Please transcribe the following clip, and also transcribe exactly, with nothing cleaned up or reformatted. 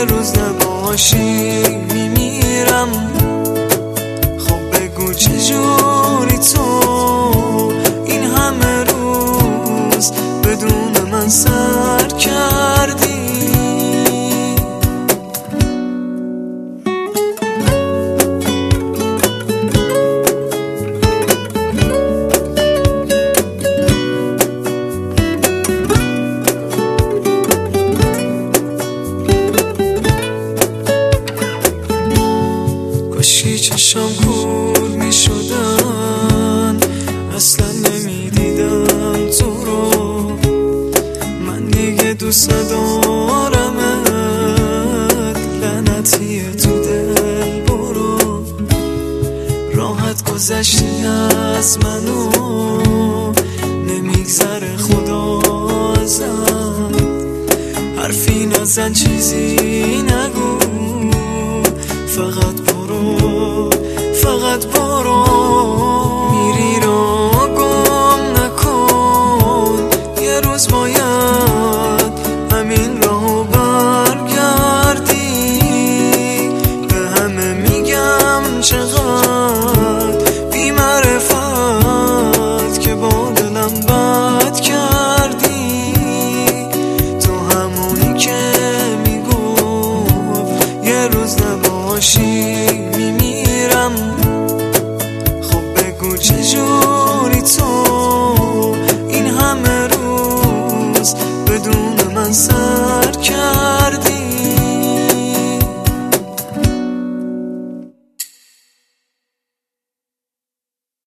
یه روز نباشی میمیرم. خب بگو چجوری تو این همه روز بدون من سر کردی. کاشکی چشم کور می شدن، اصلا نمی دیدم تو رو. من دیگه دوست ندارمت، لعنتیه تو دل برو. راحت گذشتی از منو، نمیگذره خدا ازت. حرفی نزن چیزی نگو، فقط برو فقط برو.